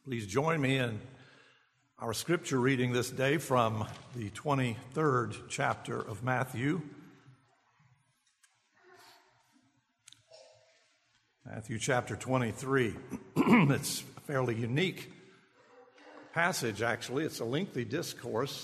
Please join me in our scripture reading this day from the 23rd chapter of Matthew. Matthew chapter 23. It's a fairly unique passage, actually. It's a lengthy discourse,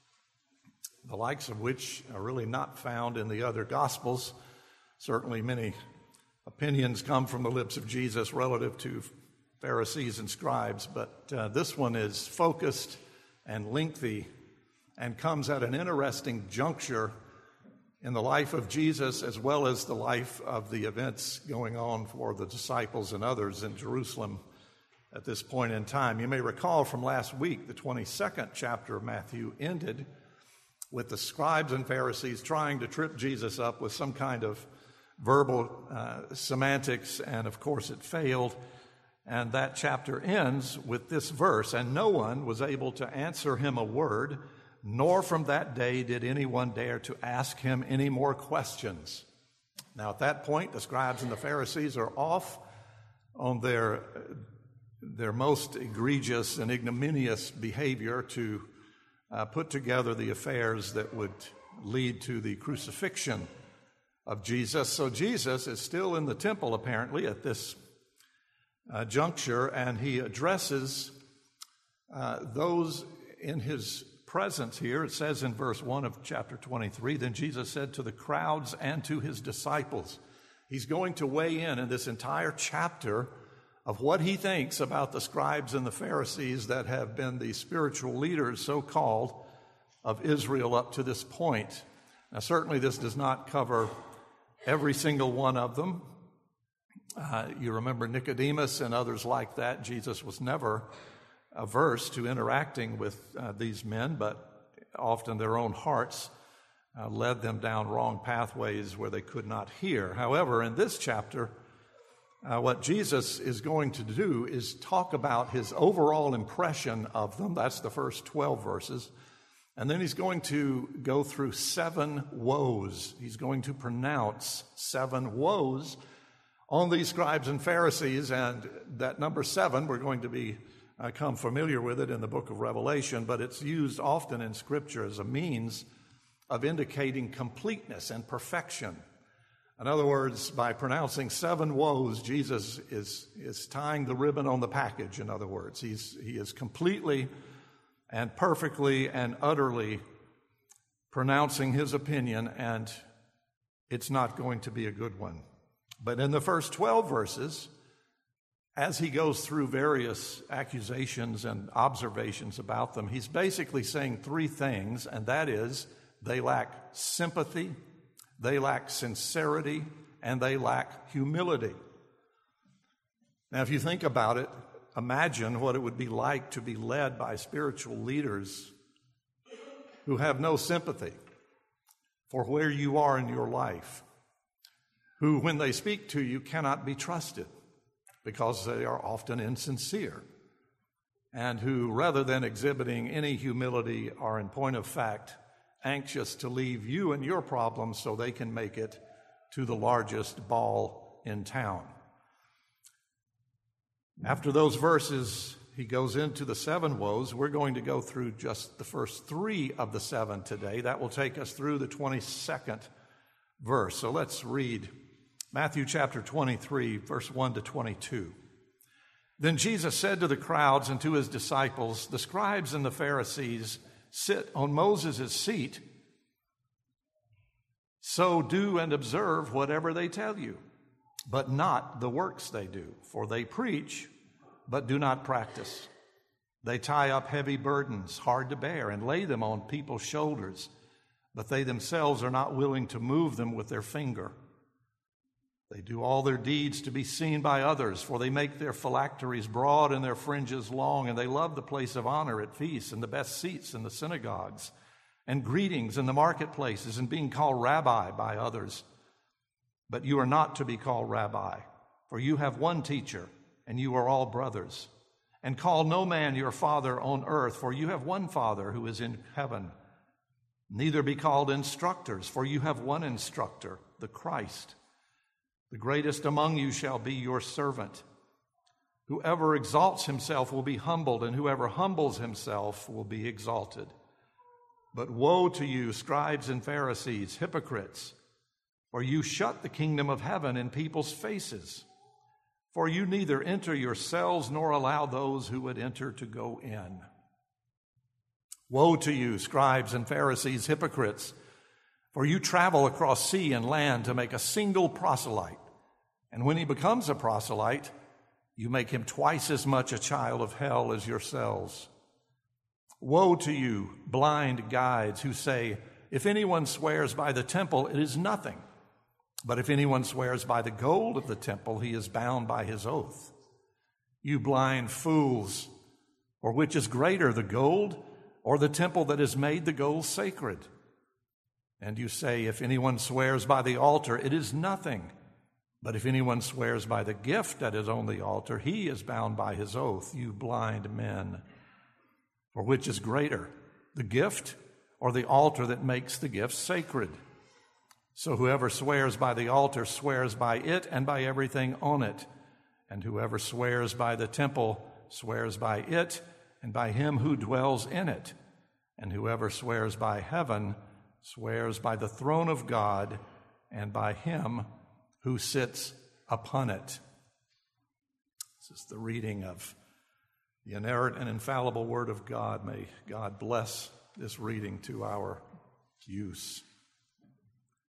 the likes of which are really not found in the other Gospels. Certainly many opinions come from the lips of Jesus relative to Pharisees and scribes, but this one is focused and lengthy and comes at an interesting juncture in the life of Jesus as well as the life of the events going on for the disciples and others in Jerusalem at this point in time. You may recall from last week, the 22nd chapter of Matthew ended with the scribes and Pharisees trying to trip Jesus up with some kind of verbal semantics, and of course it failed. And that chapter ends with this verse, "And no one was able to answer him a word, nor from that day did anyone dare to ask him any more questions." Now at that point, the scribes and the Pharisees are off on their most egregious and ignominious behavior to put together the affairs that would lead to the crucifixion of Jesus. So Jesus is still in the temple, apparently, at this juncture, and he addresses those in his presence here. It says in verse 1 of chapter 23, "Then Jesus said to the crowds and to his disciples." He's going to weigh in this entire chapter of what he thinks about the scribes and the Pharisees that have been the spiritual leaders, so-called, of Israel up to this point. Now, certainly this does not cover every single one of them. You remember Nicodemus and others like that. Jesus was never averse to interacting with these men, but often their own hearts led them down wrong pathways where they could not hear. However, in this chapter, what Jesus is going to do is talk about his overall impression of them. That's the first 12 verses. And then he's going to go through 7 woes. He's going to pronounce 7 woes on these scribes and Pharisees, and that number 7, we're going to become familiar with it in the book of Revelation, but it's used often in Scripture as a means of indicating completeness and perfection. In other words, by pronouncing 7 woes, Jesus is tying the ribbon on the package, in other words. He is completely and perfectly and utterly pronouncing his opinion, and it's not going to be a good one. But in the first 12 verses, as he goes through various accusations and observations about them, he's basically saying 3 things, and that is, they lack sympathy, they lack sincerity, and they lack humility. Now, if you think about it, imagine what it would be like to be led by spiritual leaders who have no sympathy for where you are in your life, who, when they speak to you, cannot be trusted because they are often insincere, and who, rather than exhibiting any humility, are in point of fact anxious to leave you and your problems so they can make it to the largest ball in town. After those verses, he goes into the 7 woes. We're going to go through just the first 3 of the 7 today. That will take us through the 22nd verse. So let's read Matthew chapter 23, verse 1 to 22. "Then Jesus said to the crowds and to his disciples, 'The scribes and the Pharisees sit on Moses' seat, so do and observe whatever they tell you, but not the works they do. For they preach, but do not practice. They tie up heavy burdens, hard to bear, and lay them on people's shoulders, but they themselves are not willing to move them with their finger. They do all their deeds to be seen by others, for they make their phylacteries broad and their fringes long, and they love the place of honor at feasts and the best seats in the synagogues and greetings in the marketplaces and being called rabbi by others. But you are not to be called rabbi, for you have one teacher, and you are all brothers. And call no man your father on earth, for you have one Father who is in heaven. Neither be called instructors, for you have one instructor, the Christ. The greatest among you shall be your servant. Whoever exalts himself will be humbled, and whoever humbles himself will be exalted. But woe to you, scribes and Pharisees, hypocrites, for you shut the kingdom of heaven in people's faces. For you neither enter yourselves nor allow those who would enter to go in. Woe to you, scribes and Pharisees, hypocrites, for you travel across sea and land to make a single proselyte. And when he becomes a proselyte, you make him twice as much a child of hell as yourselves. Woe to you, blind guides, who say, if anyone swears by the temple, it is nothing. But if anyone swears by the gold of the temple, he is bound by his oath. You blind fools, for which is greater, the gold or the temple that has made the gold sacred? And you say, if anyone swears by the altar, it is nothing. But if anyone swears by the gift that is on the altar, he is bound by his oath, you blind men. For which is greater, the gift or the altar that makes the gift sacred? So whoever swears by the altar swears by it and by everything on it. And whoever swears by the temple swears by it and by him who dwells in it. And whoever swears by heaven swears by the throne of God and by him who sits upon it. This is the reading of the inerrant and infallible Word of God. May God bless this reading to our use.